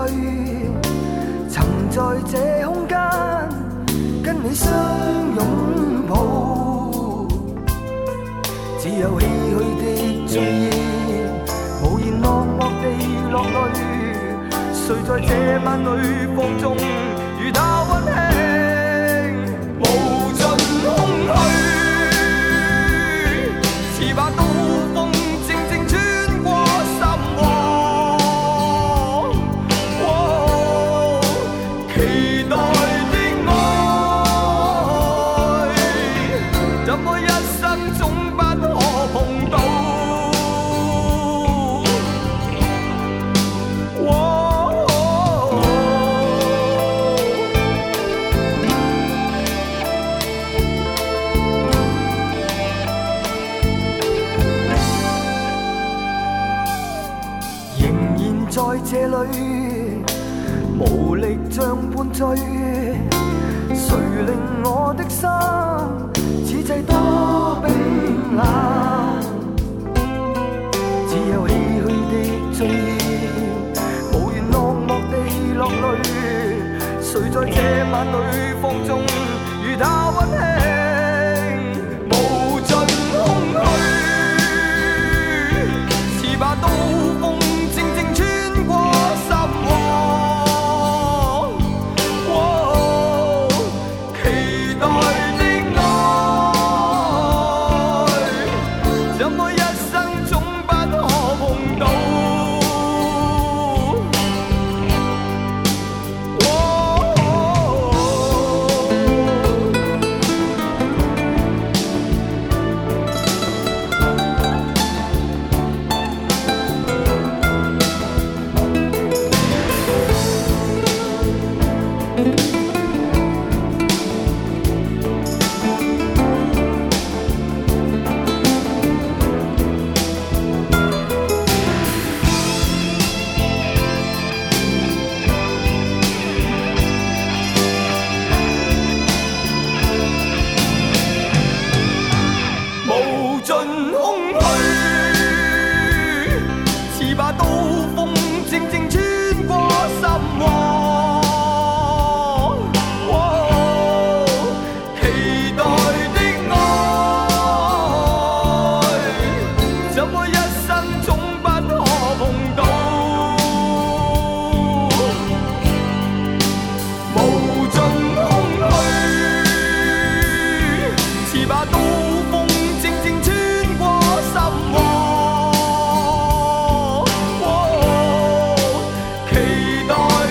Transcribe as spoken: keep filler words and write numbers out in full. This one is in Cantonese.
曾在这空間跟你相擁抱，只有唏噓的醉意，無言落寞地落淚，誰在這晚裏放縱與他溫馨，無盡空虛，似把刀鋒靜靜穿過心窩，哦，期待的愛，怎麼一生總不可碰到，哦，仍然在這裏無力像半醉，誰令我的心此際多冰冷，只有唏噓的醉意，無緣落寞地落淚，誰在這晚裏放縱與他溫馨，無盡空虛，似把刀鋒靜靜穿過心窩，哦，期待的愛，怎麼一生總不可碰到，哦，無盡空虛，似把刀鋒靜靜穿過心窩，哦，期待的愛，怎麼一生總不可碰到，無盡空虛，似把刀鋒靜靜穿過心窩，哦，期待